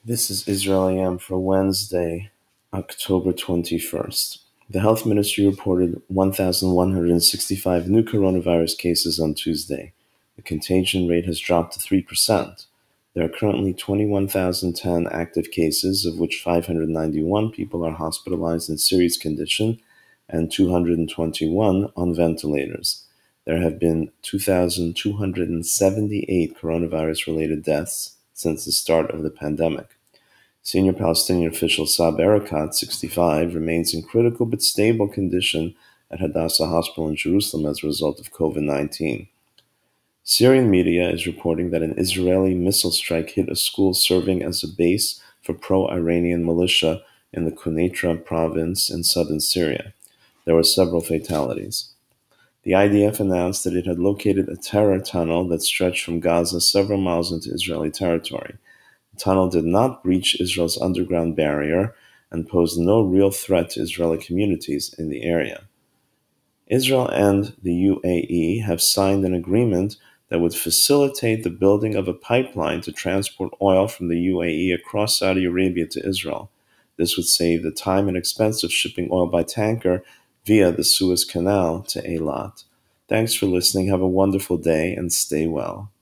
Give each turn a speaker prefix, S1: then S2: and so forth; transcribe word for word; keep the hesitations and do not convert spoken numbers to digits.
S1: This is Israel A M for Wednesday, October twenty-first. The Health Ministry reported one thousand one hundred sixty-five new coronavirus cases on Tuesday. The contagion rate has dropped to three percent. There are currently twenty-one thousand ten active cases, of which five hundred ninety-one people are hospitalized in serious condition and two hundred twenty-one on ventilators. There have been two thousand two hundred seventy-eight coronavirus-related deaths since the start of the pandemic. Senior Palestinian official Saab Erekat, sixty-five, remains in critical but stable condition at Hadassah Hospital in Jerusalem as a result of COVID nineteen. Syrian media is reporting that an Israeli missile strike hit a school serving as a base for pro-Iranian militia in the Quneitra province in southern Syria. There were several fatalities. The I D F announced that it had located a terror tunnel that stretched from Gaza several miles into Israeli territory. The tunnel did not breach Israel's underground barrier and posed no real threat to Israeli communities in the area. Israel and the U A E have signed an agreement that would facilitate the building of a pipeline to transport oil from the U A E across Saudi Arabia to Israel. This would save the time and expense of shipping oil by tanker via the Suez Canal to Eilat. Thanks for listening. Have a wonderful day and stay well.